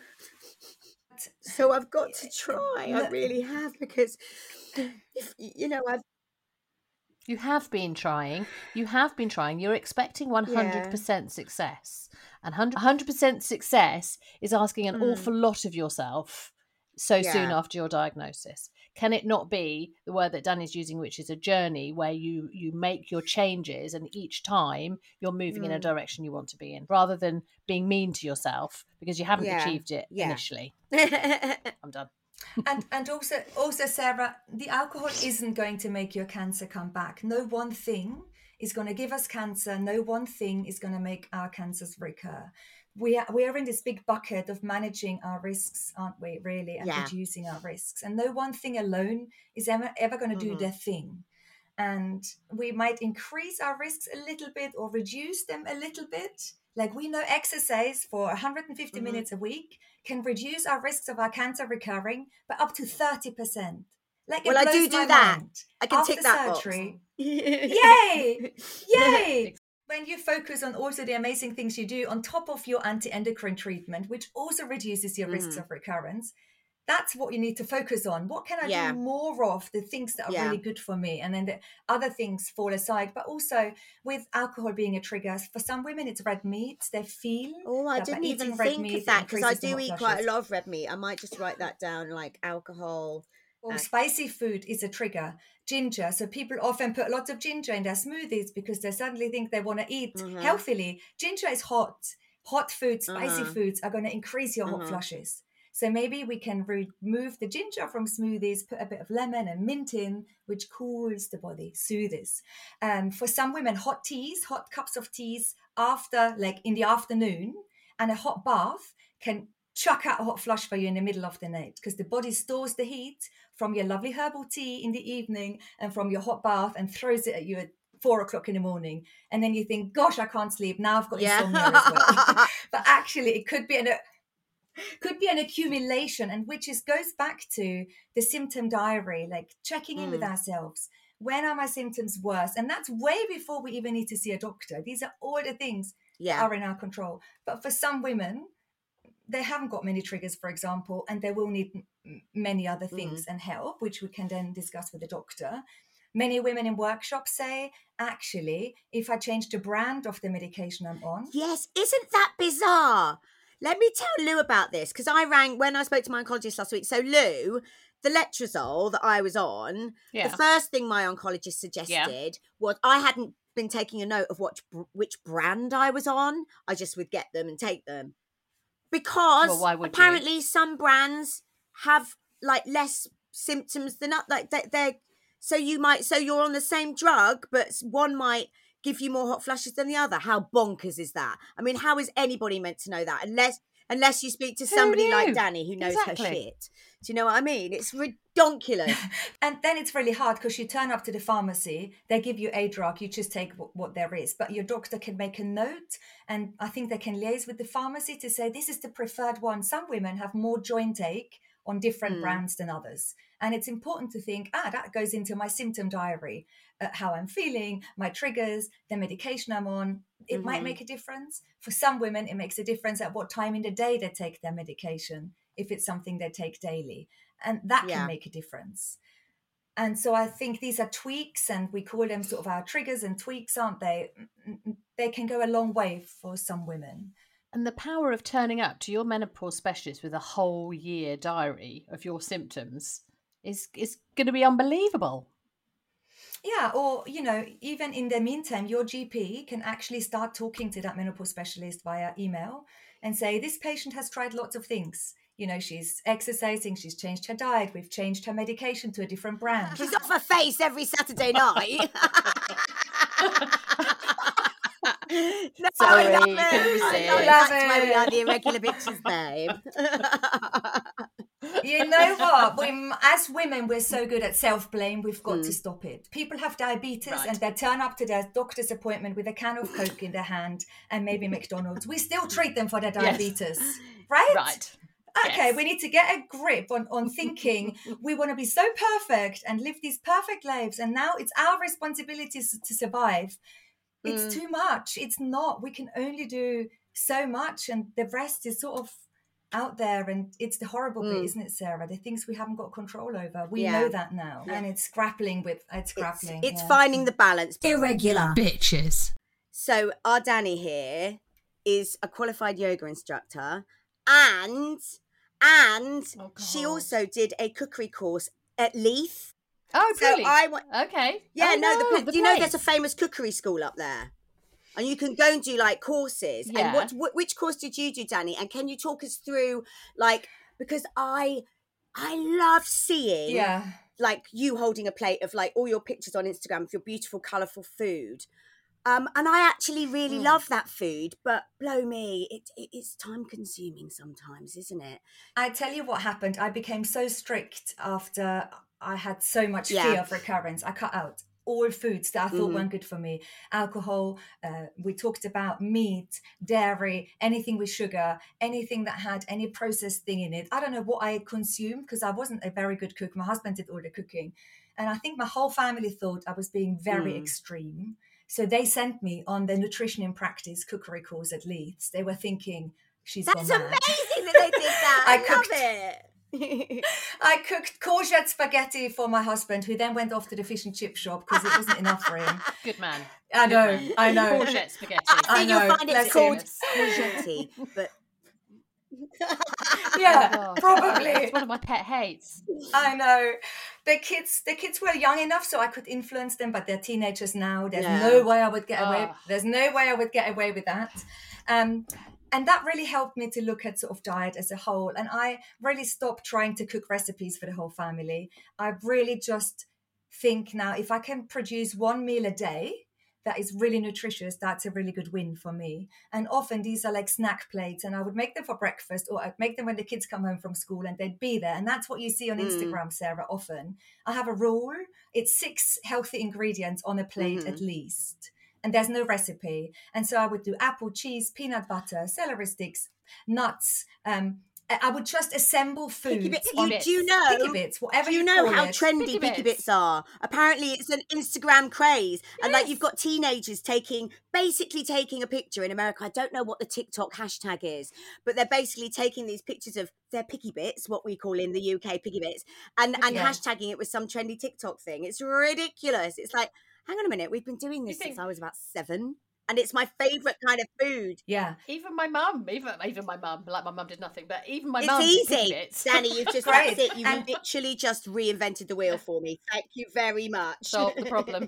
B: So I've got to try. I really have, because
C: You have been trying. You're expecting 100% success. And 100% success is asking an awful lot of yourself soon after your diagnosis. Can it not be the word that Danny's using, which is a journey, where you make your changes and each time you're moving in a direction you want to be in, rather than being mean to yourself because you haven't achieved it initially? I'm done.
D: And also, Sarah, the alcohol isn't going to make your cancer come back. No one thing is going to give us cancer. No one thing is going to make our cancers recur. We are in this big bucket of managing our risks, aren't we, really, and reducing our risks. And no one thing alone is ever going to do their thing. And we might increase our risks a little bit or reduce them a little bit. Like, we know exercise for 150 minutes a week can reduce our risks of our cancer recurring by up to 30%. Like,
B: well, I do that. I can tick that
D: surgery. Yay! Yay! When you focus on also the amazing things you do on top of your anti-endocrine treatment, which also reduces your risks of recurrence, that's what you need to focus on. What can I do more of? The things that are really good for me. And then the other things fall aside. But also with alcohol being a trigger, for some women, it's red meat. They feel.
B: Oh, I didn't even think of that, because I do eat quite a lot of red meat. I might just write that down, like alcohol.
D: Or spicy food is a trigger. Ginger. So people often put lots of ginger in their smoothies because they suddenly think they want to eat healthily. Ginger is hot. Hot foods, spicy foods are going to increase your hot flushes. So maybe we can remove the ginger from smoothies, put a bit of lemon and mint in, which cools the body, soothes. For some women, hot cups of teas after, like in the afternoon, and a hot bath can chuck out a hot flush for you in the middle of the night, because the body stores the heat from your lovely herbal tea in the evening and from your hot bath and throws it at you at 4 o'clock in the morning. And then you think, gosh, I can't sleep. Now I've got insomnia as well. But actually it could be an accumulation, and which goes back to the symptom diary, like checking in with ourselves. When are my symptoms worse? And that's way before we even need to see a doctor. These are all the things that are in our control. But for some women, they haven't got many triggers, for example, and they will need many other things and help, which we can then discuss with the doctor. Many women in workshops say, actually, if I change the brand of the medication I'm on.
B: Yes, isn't that bizarre? Let me tell Lou about this, because I rang when I spoke to my oncologist last week. So Lou, the letrozole that I was on, the first thing my oncologist suggested was, I hadn't been taking a note of which brand I was on. I just would get them and take them. Because apparently some brands have like less symptoms than like they're so you're on the same drug, but one might give you more hot flushes than the other. How bonkers is that? I mean, how is anybody meant to know that unless you speak to somebody like Danny who knows her shit? Do you know what I mean? It's ridiculous.
D: And then it's really hard, because you turn up to the pharmacy, they give you a drug, you just take what there is, but your doctor can make a note, and I think they can liaise with the pharmacy to say, this is the preferred one. Some women have more joint ache on different brands than others. And it's important to think, that goes into my symptom diary, how I'm feeling, my triggers, the medication I'm on. It might make a difference. For some women, it makes a difference at what time in the day they take their medication, if it's something they take daily. And that can make a difference. And so I think these are tweaks, and we call them sort of our triggers and tweaks, aren't they? They can go a long way for some women.
C: And the power of turning up to your menopause specialist with a whole year diary of your symptoms is going to be unbelievable.
D: Yeah, or, even in the meantime, your GP can actually start talking to that menopause specialist via email and say, this patient has tried lots of things. She's exercising, she's changed her diet, we've changed her medication to a different brand.
B: She's off her face every Saturday night. No,
C: Sorry,
B: I love
C: you couldn't resist.
B: That's why we are the irregular bitches, babe.
D: You know what? As women, we're so good at self-blame, we've got to stop it. People have diabetes and they turn up to their doctor's appointment with a can of Coke in their hand and maybe McDonald's. We still treat them for their diabetes, right?
C: Right.
D: Okay, we need to get a grip on thinking we want to be so perfect and live these perfect lives, and now it's our responsibility to survive. It's too much. It's not. We can only do so much, and the rest is sort of out there, and it's the horrible bit, isn't it, Sarah? The things we haven't got control over. We know that now, and it's grappling with. It's
B: finding the balance.
E: Irregular bitches.
B: So our Danny here is a qualified yoga instructor, and she also did a cookery course at Leith.
C: Oh, really?
B: So
C: okay.
B: Yeah,
C: do
B: you know there's a famous cookery school up there? And you can go and do like courses.
C: Yeah.
B: And which course did you do, Danny? And can you talk us through, like, because I love seeing like you holding a plate of like all your pictures on Instagram of your beautiful, colourful food. And I actually really love that food, but blow me, it's time consuming sometimes, isn't it?
D: I tell you what happened. I became so strict after I had so much fear of recurrence. I cut out all foods that I thought weren't good for me. Alcohol, we talked about meat, dairy, anything with sugar, anything that had any processed thing in it. I don't know what I consumed because I wasn't a very good cook. My husband did all the cooking. And I think my whole family thought I was being very extreme. So they sent me on the Nutrition in Practice cookery course at Leeds. They were thinking, she's gone mad.
B: That's amazing that they did that. I love it.
D: I cooked courgette spaghetti for my husband, who then went off to the fish and chip shop because it wasn't enough for him.
C: Good man.
D: I know.
C: Courgette spaghetti.
B: I think you'll find it's called courgette, but...
D: Yeah, probably.
C: It's one of my pet hates.
D: I know. The kids were young enough so I could influence them, but they're teenagers now. There's no way I would get away. There's no way I would get away with that. And that really helped me to look at sort of diet as a whole. And I really stopped trying to cook recipes for the whole family. I really just think now, if I can produce one meal a day that is really nutritious, that's a really good win for me. And often these are like snack plates, and I would make them for breakfast, or I'd make them when the kids come home from school and they'd be there. And that's what you see on Instagram, Sarah, often. I have a rule. It's 6 healthy ingredients on a plate at least. And there's no recipe. And so I would do apple, cheese, peanut butter, celery sticks, nuts. I would just assemble foods.
B: Do you know?
D: Picky bits, whatever
B: do you know how trendy Picky Bits are? Apparently, it's an Instagram craze, and like you've got teenagers basically taking a picture in America. I don't know what the TikTok hashtag is, but they're basically taking these pictures of their Picky Bits, what we call in the UK Picky Bits, and hashtagging it with some trendy TikTok thing. It's ridiculous. It's like, hang on a minute, we've been doing this since I was about 7. And it's my favourite kind of food.
C: Yeah. Even my mum, even my mum, like my mum did nothing, but even my mum.
B: It's easy. Danny, you've just, that's it. You literally just reinvented the wheel for me. Thank you very much.
C: Solved the problem.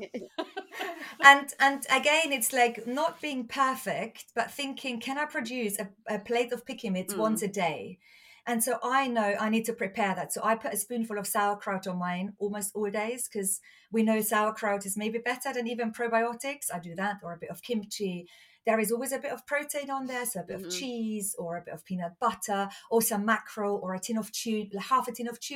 D: and again, it's like not being perfect, but thinking, can I produce a plate of Picky Bits once a day? And so I know I need to prepare that. So I put a spoonful of sauerkraut on mine almost all days, because we know sauerkraut is maybe better than even probiotics. I do that, or a bit of kimchi. There is always a bit of protein on there, so a bit of cheese or a bit of peanut butter, or some mackerel, or a tin of tuna, half a tin of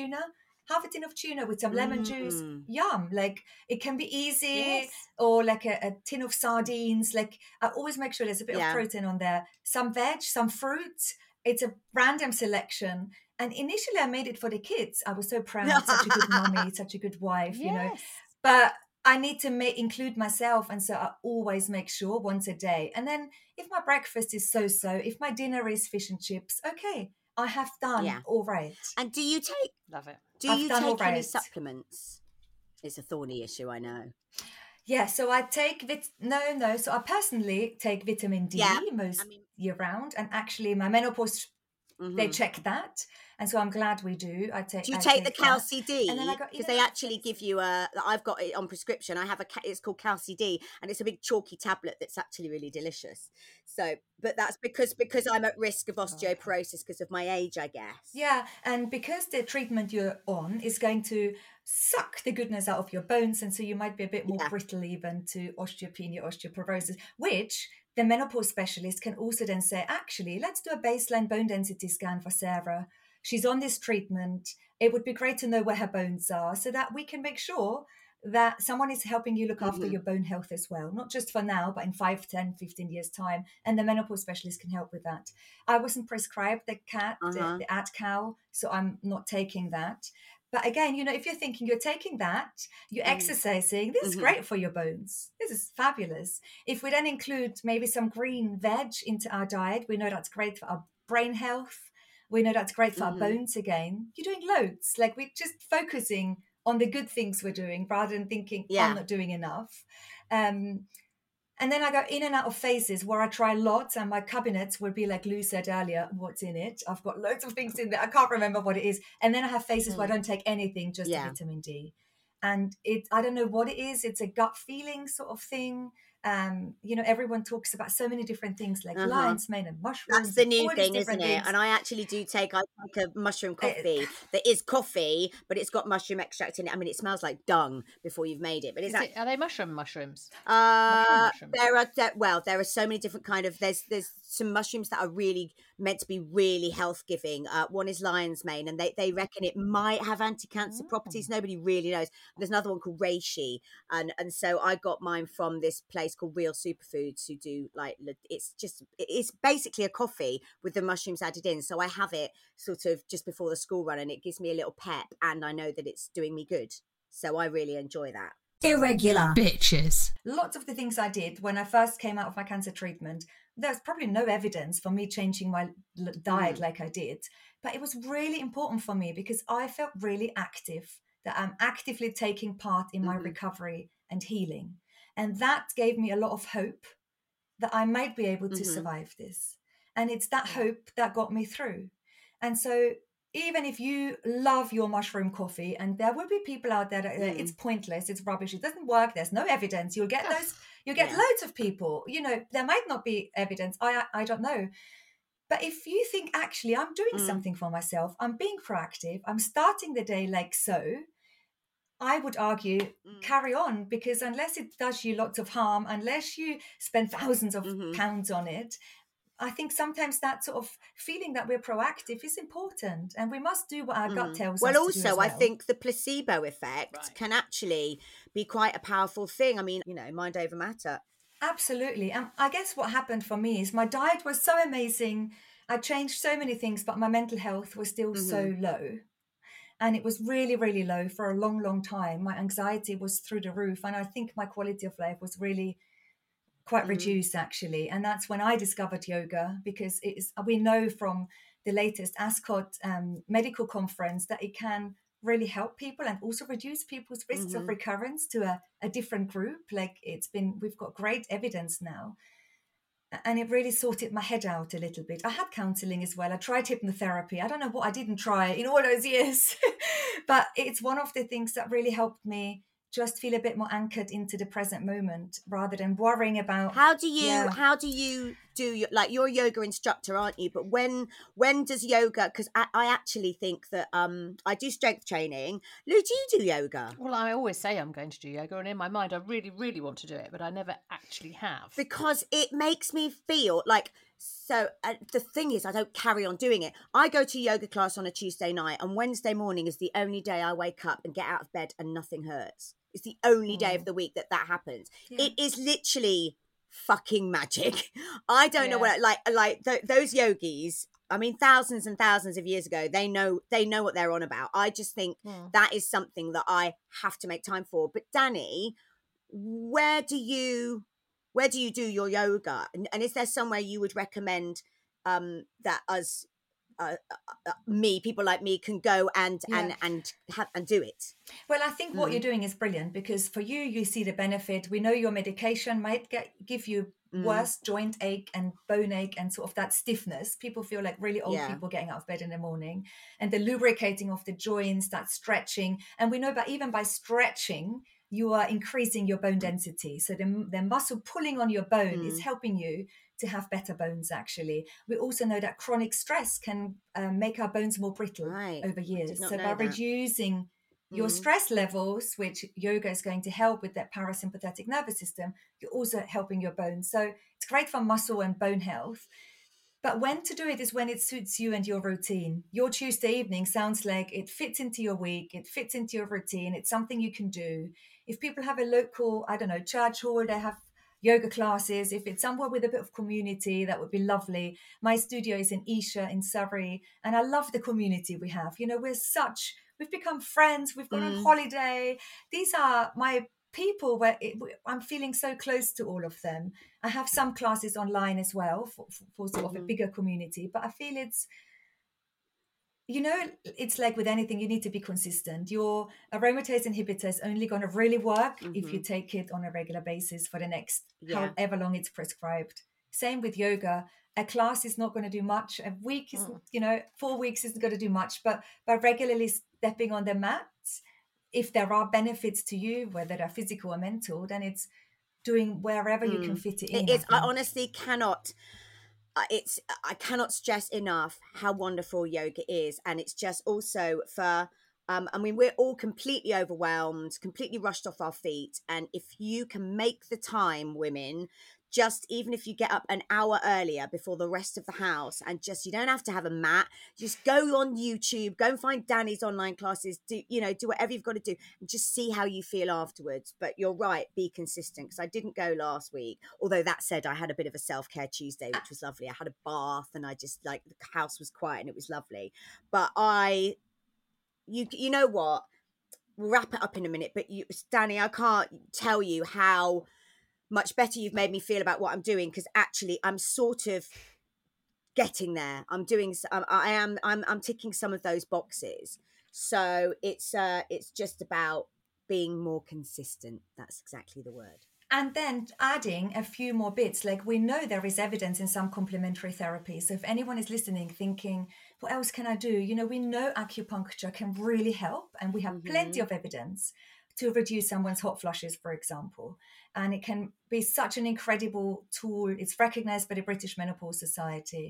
D: tuna with some lemon juice. Yum. Like, it can be easy. Or like a tin of sardines. Like, I always make sure there's a bit of protein on there. Some veg, some fruit. It's a random selection. And initially I made it for the kids. I was so proud, such a good mommy, such a good wife, you know. But I need to include myself. And so I always make sure once a day. And then if my breakfast is so-so, if my dinner is fish and chips, okay, I have done all right.
B: And do you take...
C: Love it.
B: Do you take any supplements? It's a thorny issue, I know.
D: Yeah, so I take So I personally take vitamin D year round, and actually my menopause they check that, and so I'm glad we do.
B: Do you take the Calci D? Because they actually give you I've got it on prescription. I have it's called Calci D, and it's a big chalky tablet that's actually really delicious. So, but that's because I'm at risk of osteoporosis because of my age, I guess.
D: Yeah, and because the treatment you're on is going to suck the goodness out of your bones, and so you might be a bit more brittle even to osteopenia, osteoporosis, which the menopause specialist can also then say, actually, let's do a baseline bone density scan for Sarah. She's on this treatment. It would be great to know where her bones are, so that we can make sure that someone is helping you look after your bone health as well, not just for now, but in 5, 10, 15 years time. And the menopause specialist can help with that. I wasn't prescribed the Ad-Cal, so I'm not taking that. But again, you know, if you're thinking you're taking that, you're exercising, this is great for your bones. This is fabulous. If we then include maybe some green veg into our diet, we know that's great for our brain health. We know that's great for our bones again. You're doing loads. Like, we're just focusing on the good things we're doing rather than thinking, I'm not doing enough. And then I go in and out of phases where I try lots, and my cabinets will be, like Lou said earlier, what's in it? I've got loads of things in there. I can't remember what it is. And then I have phases where I don't take anything, just the vitamin D. And I don't know what it is. It's a gut feeling sort of thing. You know, everyone talks about so many different things, like lion's mane and mushrooms.
B: That's the new thing, isn't it? And I actually do take a mushroom coffee that is coffee, but it's got mushroom extract in it. I mean, it smells like dung before you've made it. But
C: are they mushrooms?
B: There are so many different kind of. There's some mushrooms that are really meant to be really health giving. One is lion's mane, and they reckon it might have anti-cancer properties. Nobody really knows. There's another one called reishi, and so I got mine from this place called Real Superfoods, who do it's basically a coffee with the mushrooms added in. So I have it sort of just before the school run, and it gives me a little pep, and I know that it's doing me good. So I really enjoy that.
E: Irregular bitches.
D: Lots of the things I did when I first came out of my cancer treatment, there's probably no evidence for me changing my diet like I did, but it was really important for me because I felt really active, that I'm actively taking part in my recovery and healing. And that gave me a lot of hope that I might be able to survive this. And it's that hope that got me through. And so even if you love your mushroom coffee, and there will be people out there that it's pointless, it's rubbish, it doesn't work, there's no evidence, you'll get loads of people, you know, there might not be evidence, I don't know. But if you think, actually, I'm doing something for myself, I'm being proactive, I'm starting the day like so, I would argue, carry on, because unless it does you lots of harm, unless you spend thousands of pounds on it, I think sometimes that sort of feeling that we're proactive is important, and we must do what our gut tells us to do as well.
B: I think the placebo effect can actually be quite a powerful thing. I mean, mind over matter.
D: Absolutely. And I guess what happened for me is my diet was so amazing. I changed so many things, but my mental health was still so low. And it was really, really low for a long, long time. My anxiety was through the roof. And I think my quality of life was really quite reduced, actually. And that's when I discovered yoga, because we know from the latest Ascot medical conference that it can really help people and also reduce people's risks of recurrence to a different group. Like we've got great evidence now. And it really sorted my head out a little bit. I had counseling as well. I tried hypnotherapy. I don't know what I didn't try in all those years, but it's one of the things that really helped me just feel a bit more anchored into the present moment rather than worrying about.
B: How do you do your, like, you're a yoga instructor, aren't you? But when does yoga, because I actually think that I do strength training. Lou, do you do yoga?
C: Well, I always say I'm going to do yoga, and in my mind I really, really want to do it, but I never actually have.
B: Because it makes me feel like, so the thing is, I don't carry on doing it. I go to yoga class on a Tuesday night, and Wednesday morning is the only day I wake up and get out of bed and nothing hurts. It's the only day of the week that happens. Yeah. It is literally fucking magic. I don't know what, those yogis, I mean, thousands and thousands of years ago, they know what they're on about. I just think that is something that I have to make time for. But Danny, where do you do your yoga? And is there somewhere you would recommend that us people like me can go and do it?
D: Well, I think what you're doing is brilliant, because for you see the benefit. We know your medication might give you worse joint ache and bone ache and sort of that stiffness. People feel like really old people getting out of bed in the morning, and the lubricating of the joints, that stretching. And we know that even by stretching, you are increasing your bone density. So the muscle pulling on your bone is helping you to have better bones, actually. We also know that chronic stress can make our bones more brittle over years. So by reducing your stress levels, which yoga is going to help with that parasympathetic nervous system, you're also helping your bones. So it's great for muscle and bone health. But when to do it is when it suits you and your routine. Your Tuesday evening sounds like it fits into your week, it fits into your routine, it's something you can do. If people have a local, I don't know, church hall, they have yoga classes. If it's somewhere with a bit of community, that would be lovely. My studio is in Esher in Surrey, and I love the community we have. We've become friends, we've gone on holiday. These are my people where I'm feeling so close to all of them. I have some classes online as well for sort of a bigger community, but I feel it's like with anything, you need to be consistent. Your aromatase inhibitor is only going to really work if you take it on a regular basis for the next however long it's prescribed. Same with yoga. A class is not going to do much. A week is, 4 weeks isn't going to do much. But by regularly stepping on the mat, if there are benefits to you, whether they're physical or mental, then it's doing wherever you can fit it in.
B: It is. I honestly cannot. I cannot stress enough how wonderful yoga is, and it's just also for. I mean, we're all completely overwhelmed, completely rushed off our feet, and if you can make the time, women, just even if you get up an hour earlier before the rest of the house, and just, you don't have to have a mat, just go on YouTube, go and find Danny's online classes, do whatever you've got to do, and just see how you feel afterwards. But you're right, be consistent, because I didn't go last week, although that said, I had a bit of a self-care Tuesday, which was lovely. I had a bath, and I just, like, the house was quiet and it was lovely. But you know what, we'll wrap it up in a minute, but Danny, I can't tell you how much better you've made me feel about what I'm doing, because actually I'm sort of getting there. I'm ticking some of those boxes. So it's just about being more consistent. That's exactly the word.
D: And then adding a few more bits, like we know there is evidence in some complementary therapies. So if anyone is listening thinking, what else can I do? We know acupuncture can really help, and we have plenty of evidence to reduce someone's hot flushes, for example. And it can be such an incredible tool. It's recognized by the British Menopause Society.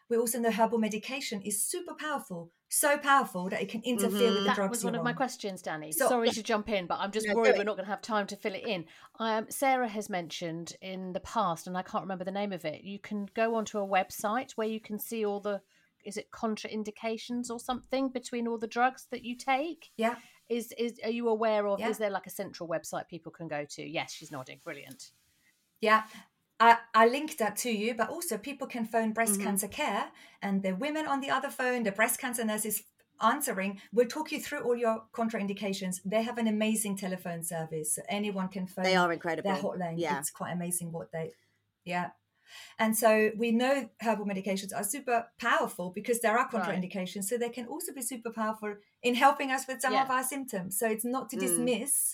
D: we also know herbal medication is super powerful, so powerful that it can interfere with the drugs.
C: That was one of my questions, Danny.
D: So,
C: sorry to jump in, but I'm just worried we're not going to have time to fill it in. Sarah has mentioned in the past, and I can't remember the name of it, you can go onto a website where you can see all the, is it contraindications or something between all the drugs that you take?
D: Yeah.
C: Are you aware of, is there like a central website people can go to? Yes, she's nodding. Brilliant.
D: Yeah. I linked that to you, but also people can phone breast cancer care, and the women on the other phone, the breast cancer nurses answering, will talk you through all your contraindications. They have an amazing telephone service. So anyone can phone.
B: They are incredible.
D: Their hotline.
B: Yeah.
D: It's quite amazing what they, And so we know herbal medications are super powerful because there are contraindications. So they can also be super powerful in helping us with some of our symptoms. So it's not to dismiss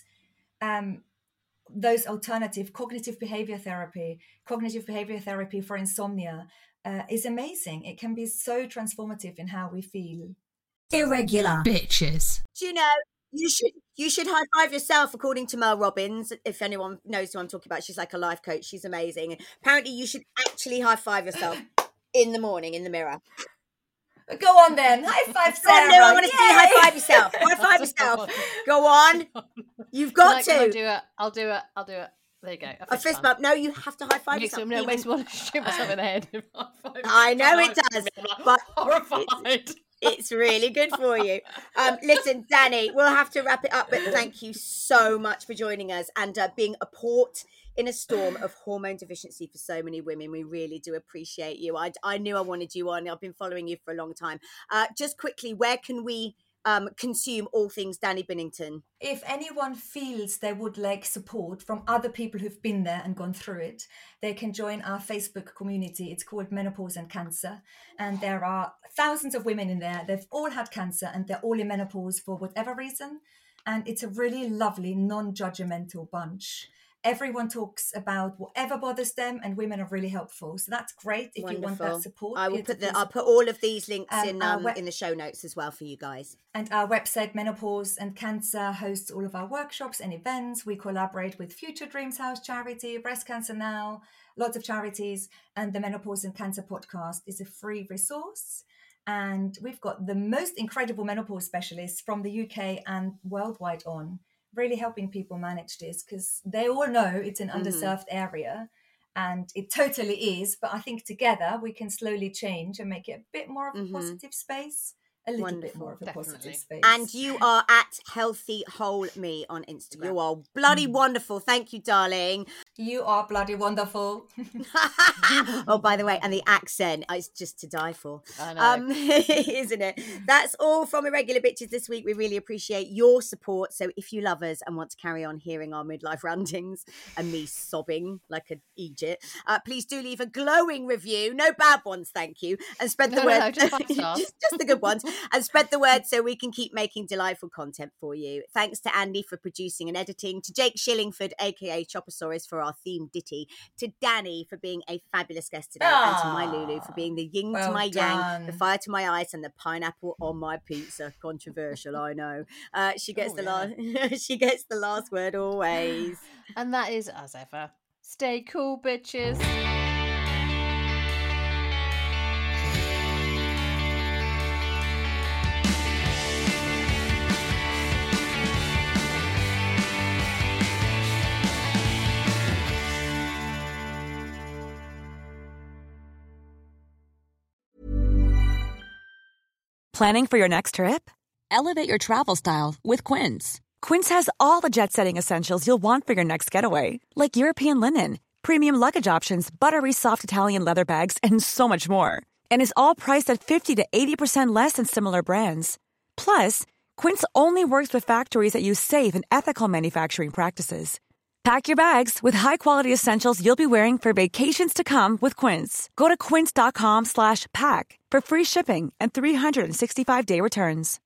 D: those alternative cognitive behavior therapy for insomnia is amazing. It can be so transformative in how we feel.
E: Irregular bitches.
B: Do you know, you should high five yourself, according to Mel Robbins. If anyone knows who I'm talking about, she's like a life coach. She's amazing. Apparently you should actually high five yourself in the morning in the mirror.
D: Go on then. High five, Sarah.
B: No, I want to see you high five yourself. High five yourself. Go on. You've got to.
C: I'll do it. There you go.
B: A fist bump. No, you have to high five yourself.
C: No, it makes me want to shoot myself in the head.
B: I know it does. But
C: horrified.
B: It's really good for you. Listen, Danny, we'll have to wrap it up, but thank you so much for joining us and being a port in a storm of hormone deficiency for so many women. We really do appreciate you. I knew I wanted you on. I've been following you for a long time. Just quickly, where can we consume all things Danny Binnington?
D: If anyone feels they would like support from other people who've been there and gone through it, they can join our Facebook community. It's called Menopause and Cancer. And there are thousands of women in there. They've all had cancer and they're all in menopause for whatever reason. And it's a really lovely, non-judgmental bunch. Everyone talks about whatever bothers them, and women are really helpful. So that's great if you want that support.
B: I'll put all of these links in the show notes as well for you guys.
D: And our website, Menopause and Cancer, hosts all of our workshops and events. We collaborate with Future Dreams House Charity, Breast Cancer Now, lots of charities. And the Menopause and Cancer podcast is a free resource. And we've got the most incredible menopause specialists from the UK and worldwide on, really helping people manage this, because they all know it's an underserved area, and it totally is. But I think together we can slowly change and make it a bit more of a positive space. A little bit more of a positive space.
B: And you are at Healthy Whole Me on Instagram. You are bloody wonderful. Thank you, darling.
D: You are bloody wonderful.
B: Oh, by the way, and the accent is just to die for.
C: I know.
B: Isn't it? That's all from Irregular Bitches this week. We really appreciate your support. So if you love us and want to carry on hearing our midlife rantings and me sobbing like an Egypt, please do leave a glowing review. No bad ones, thank you. And spread the word.
C: No, just 5 stars.
B: just the good ones. And spread the word so we can keep making delightful content for you. Thanks to Andy for producing and editing, to Jake Shillingford, aka Choppersaurus, for our theme ditty, to Danny for being a fabulous guest today, and to my Lulu for being the yin to my yang, the fire to my ice, and the pineapple on my pizza. Controversial, I know. She gets she gets the last word always.
C: And that is, as ever, stay cool, bitches.
F: Planning for your next trip? Elevate your travel style with Quince. Quince has all the jet-setting essentials you'll want for your next getaway, like European linen, premium luggage options, buttery soft Italian leather bags, and so much more. And is all priced at 50 to 80% less than similar brands. Plus, Quince only works with factories that use safe and ethical manufacturing practices. Pack your bags with high-quality essentials you'll be wearing for vacations to come with Quince. Go to quince.com/pack for free shipping and 365-day returns.